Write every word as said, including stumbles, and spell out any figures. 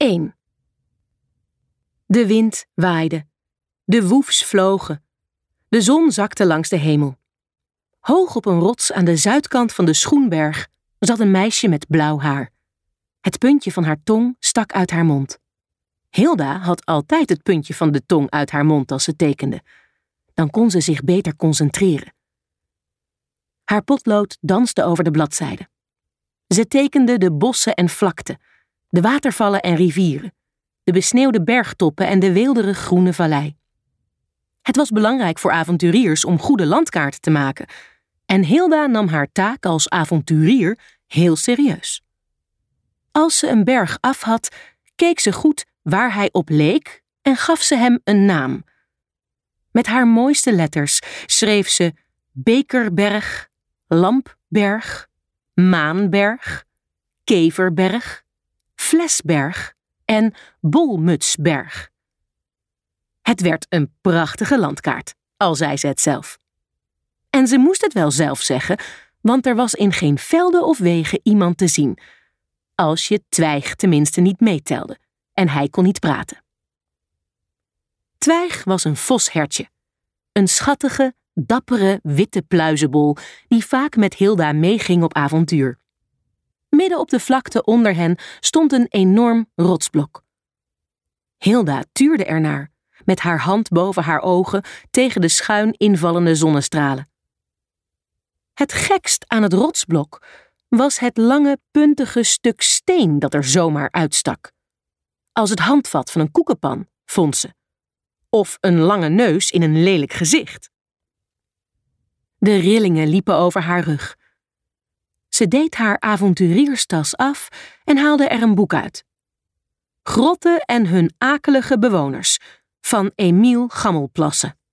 één. De wind waaide. De woefs vlogen. De zon zakte langs de hemel. Hoog op een rots aan de zuidkant van de Schoenberg zat een meisje met blauw haar. Het puntje van haar tong stak uit haar mond. Hilda had altijd het puntje van de tong uit haar mond als ze tekende. Dan kon ze zich beter concentreren. Haar potlood danste over de bladzijden. Ze tekende de bossen en vlakten, de watervallen en rivieren, de besneeuwde bergtoppen en de weelderig groene vallei. Het was belangrijk voor avonturiers om goede landkaarten te maken, en Hilda nam haar taak als avonturier heel serieus. Als ze een berg af had, keek ze goed waar hij op leek en gaf ze hem een naam. Met haar mooiste letters schreef ze Bekerberg, Lampberg, Maanberg, Keverberg, Flesberg en Bolmutsberg. Het werd een prachtige landkaart, al zei ze het zelf. En ze moest het wel zelf zeggen, want er was in geen velden of wegen iemand te zien, als je Twijg tenminste niet meetelde, en hij kon niet praten. Twijg was een voshertje, een schattige, dappere, witte pluizenbol die vaak met Hilda meeging op avontuur. Midden op de vlakte onder hen stond een enorm rotsblok. Hilda tuurde ernaar, met haar hand boven haar ogen tegen de schuin invallende zonnestralen. Het gekst aan het rotsblok was het lange, puntige stuk steen dat er zomaar uitstak. Als het handvat van een koekenpan, vond ze. Of een lange neus in een lelijk gezicht. De rillingen liepen over haar rug. Ze deed haar avonturierstas af en haalde er een boek uit. Grotten en hun akelige bewoners, van Emiel Gammelplassen.